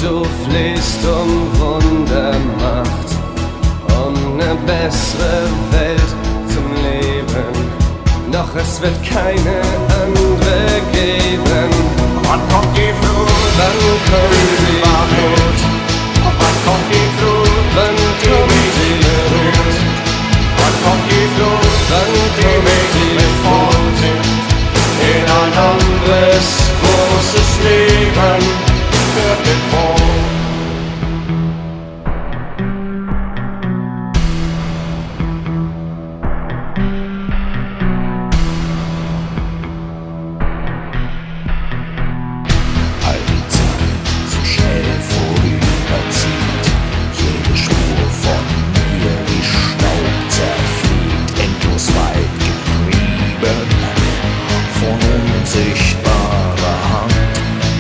Und du flehst um Wundermacht, um ne bessere Welt zum Leben. Doch es wird keine andere geben. Wann kommt die Flut? Wann kommt die Flut? Wann kommt die Flut? Wann kommt die Flut? Wann kommt die Flut? Wann Die kommt mich die mit fortnimmt in ein anderes großes Leben. Hört den vor. Unsichtbare Hand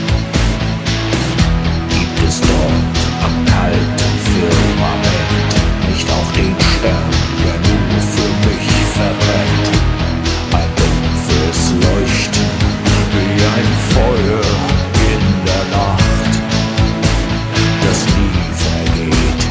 gibt es dort am kalten Firmament nicht auch den Stern, der nur für mich verbrennt. Ein dumpfes Leuchten wie ein Feuer in der Nacht, das nie vergeht.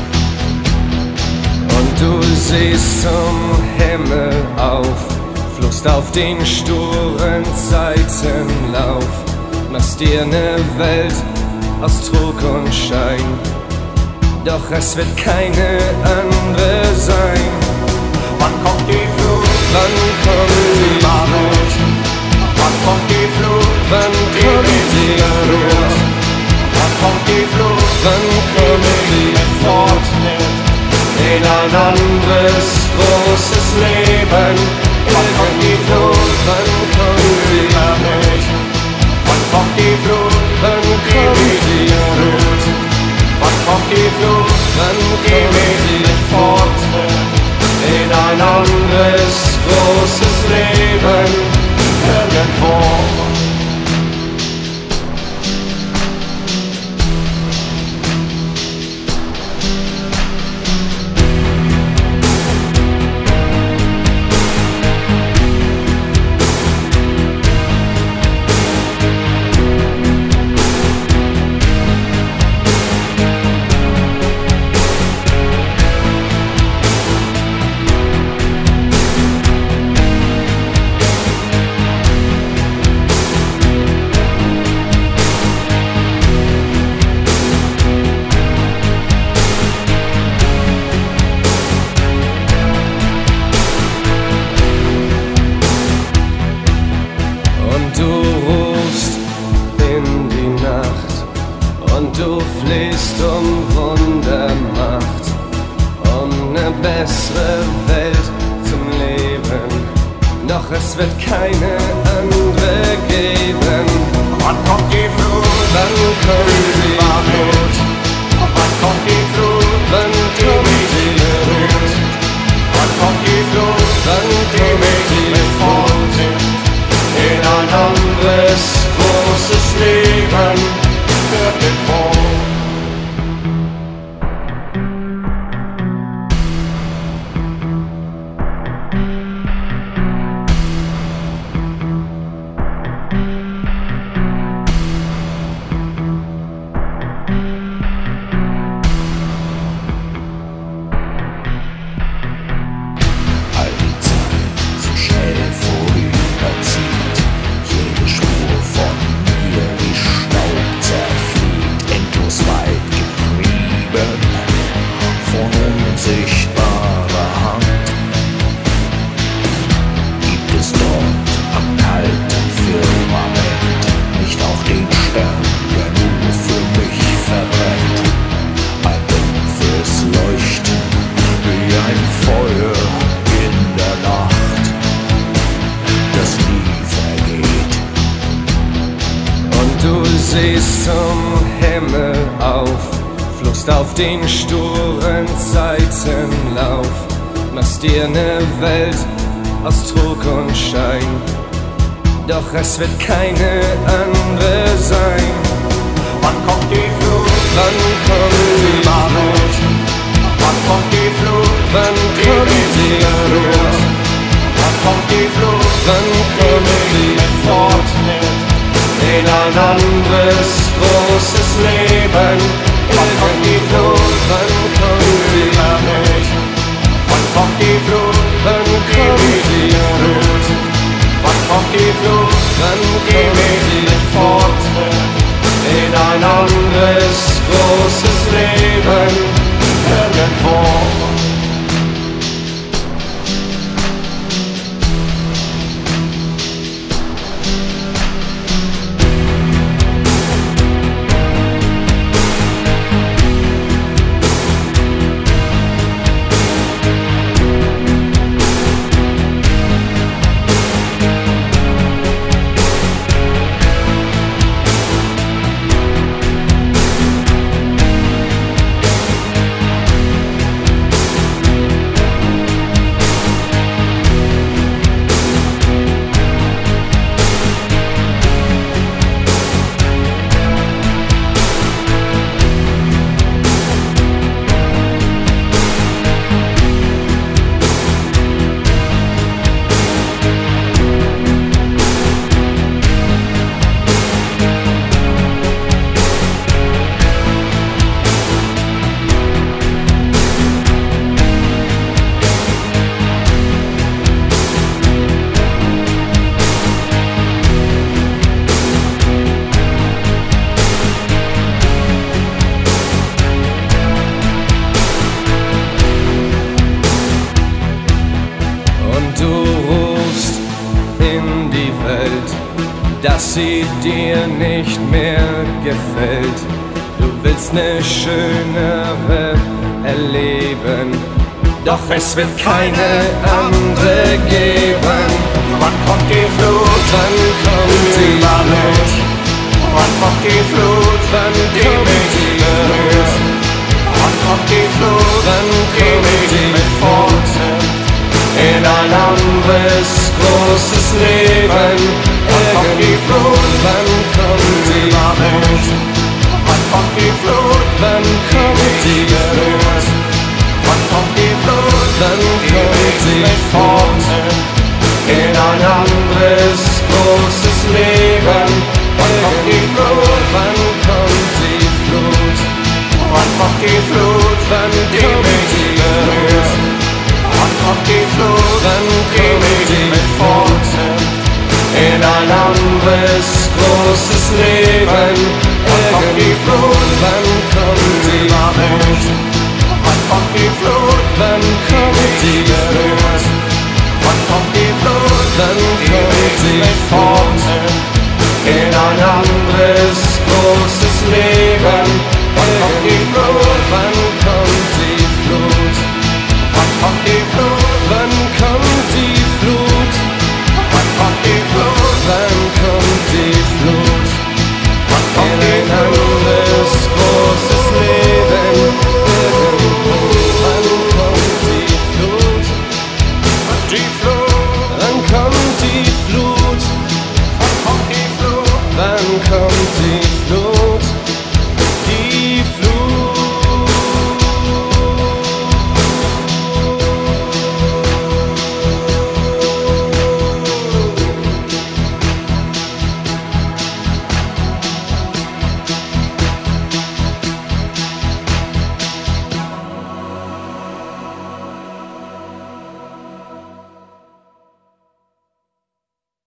Und du siehst zum Himmel auf, fluchst auf den sturen Zeitenlauf, machst dir ne Welt aus Trug und Schein. Doch es wird keine andere sein. Wann kommt die Flut? Wann kommt die Flut? Wann kommt die Flut? Wann kommt die Flut? Wann kommt die Flut? Wann kommt die Flut? In ein anderes großes Leben. Wann kommt die Flut? Wann kommt die Flut? Wann kommt die Flut? Wann kommt die Flut? Wann kommt die Flut? Wann Die kommt mich die mit fortnimmt in ein anderes großes Leben. Irgendwo. Und du flehst um Wundermacht, um ne bessere Welt zum Leben. Doch es wird keine andere geben. Wann kommt die Flut? Wann kommt die Flut? Wann kommt die Flut? Wann kommt die Flut? Wann kommt die Flut? Wann Die kommt mich die mit Flut? fortnimmt in ein anderes großes Leben. Hört den vor. Unsichtbare Hand gibt es dort am kalten Firmament nicht auch den Stern, der nur für mich verbrennt. Ein dumpfes Leuchten wie ein Feuer in der Nacht, das nie vergeht. Und du siehst zum Himmel auf, fluchst auf den sturen Zeitenlauf, machst dir ne Welt aus Trug und Schein. Doch es wird keine andere sein. Wann kommt die Flut? Wann kommt die Flut? Wann kommt die Flut? Wann kommt die Flut? Wann kommt die Flut? Wann kommt die Flut? in ein anderes großes Leben. Wann kommt die Flut? Wann kommt die Flut? Wann kommt die Flut? Wann kommt die Flut? Wann kommt die Flut? Wann Die kommt mich die nicht fort in ein anderes großes Leben irgendwo. Dass sie dir nicht mehr gefällt. Du willst ne schönere erleben, doch es wird keine andere geben. Wann kommt die Flut? Wann kommt die Flut? Wann kommt die Flut? Wann kommt die Flut? Wann kommt die Flut? Wann Die kommt die mich Flut? in ein anderes großes Leben. Wann kommt die Flut? Wann kommt die Flut? Wann kommt die Flut? Wann kommt die Flut? Wann kommt die Flut? Wann kommt die mich fort in ein anderes großes Leben. Wann kommt die Flut? Wann kommt die Flut? Wann kommt die Flut? Wann kommt die Flut? Wann kommt die Flut? Wann kommt die fort in ein anderes großes Leben? Wann kommt die Flut? Wann kommt die Flut? Wann kommt die Flut? Wann kommt die Flut? Wann kommt die Flut? Wann kommt die fort in ein anderes großes Leben? Wann kommt die Flut? Wann kommt die Flut? Wann kommt die Flut? Wann kommt die Flut? Wann kommt die Flut? Wann kommt die Flut? Wann kommt In die ein Flut? anderes großes Leben irgendwo. Wann kommt die Flut? Die Flut? Wann kommt die Flut? Wann kommt die Flut? Wann kommt die Flut?